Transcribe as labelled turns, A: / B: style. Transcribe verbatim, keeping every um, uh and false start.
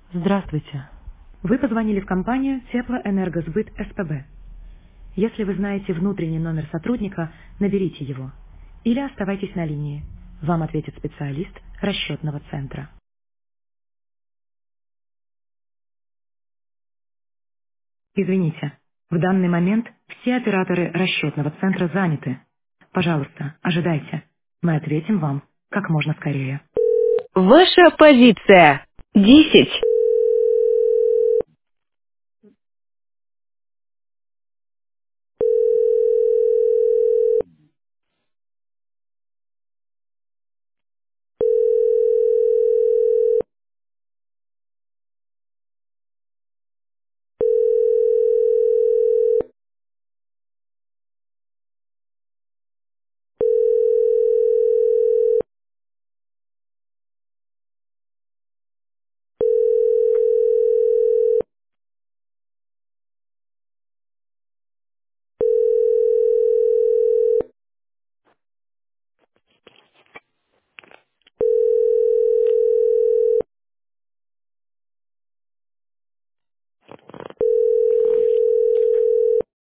A: Здравствуйте. Вы позвонили в компанию Теплоэнергосбыт СПБ. Если вы знаете внутренний номер сотрудника, наберите его. Или оставайтесь на линии. Вам ответит специалист расчетного центра. Извините, в данный момент все операторы расчетного центра заняты. Пожалуйста, ожидайте. Мы ответим вам как можно скорее.
B: Ваша позиция. десять.